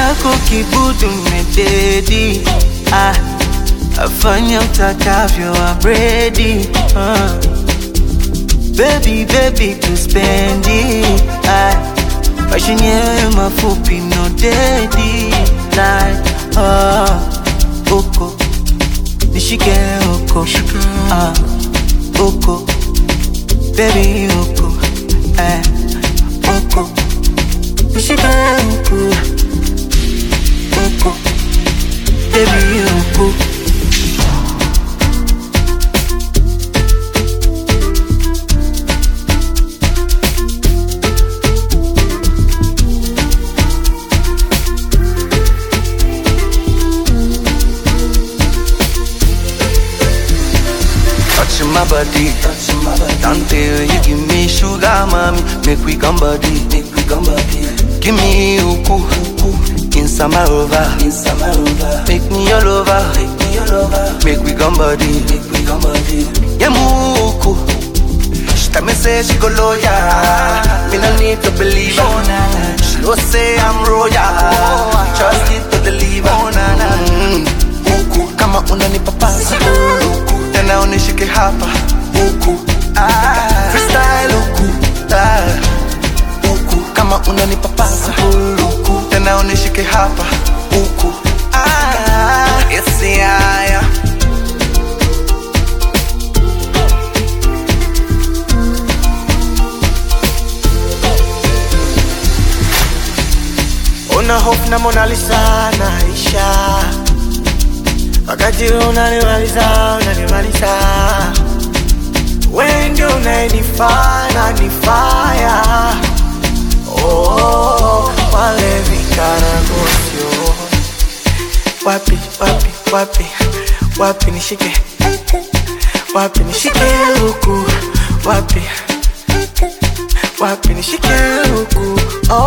chako kibudu mededi. Afanya utakavyo I'm ready. Baby, baby, to spend it. Fashion yewe mafupi no daddy. Like, oko nishike oko. Oko baby, oko oko nishike oko. Oko baby, oko. Touching my body, until you give me sugar, mommy. Make we come body, Give me uku, inside my rover, Make me your lover, Make we come body, Yeah, muku. She tell me say she go loyal, me no need to believe her. She don't say I'm royal, trust it to deliver. Uku, kama unanipa pasa. Tena unishike hapa uku freestyle uku uku kama unanipa pasa uku tena unishike hapa uku yes yeah. Una hope na Mona Lisa naisha, wakati unanimaliza wewe ndio unanifanya nifaya. Wale vikana gosio. Wapi nishike. Wapi nishike huku. Wapi nishike huku.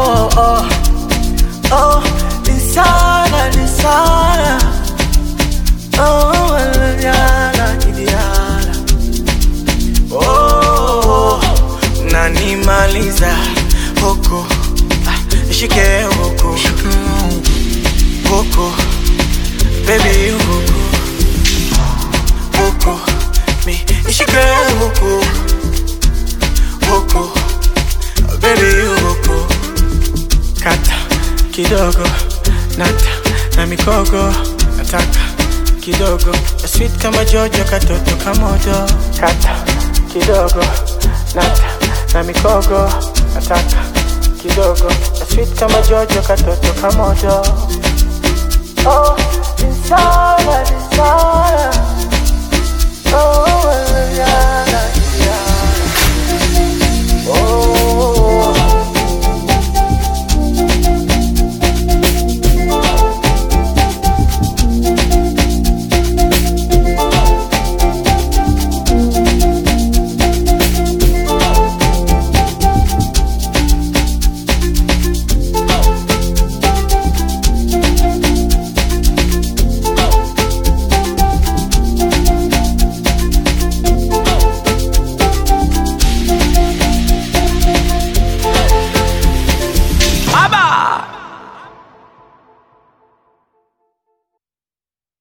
Nisana. Nanimaliza huku. Nishike huku. Huku baby, huku mi nishike huku. Huku baby, huku kata kidogo nata na mikogo nataka kidogo sweet kama Jojo katoto kamoto. Kata kidogo nata na mikogo nataka kidogo sweet kama Jojo katoto kamoto. Insana. Abba!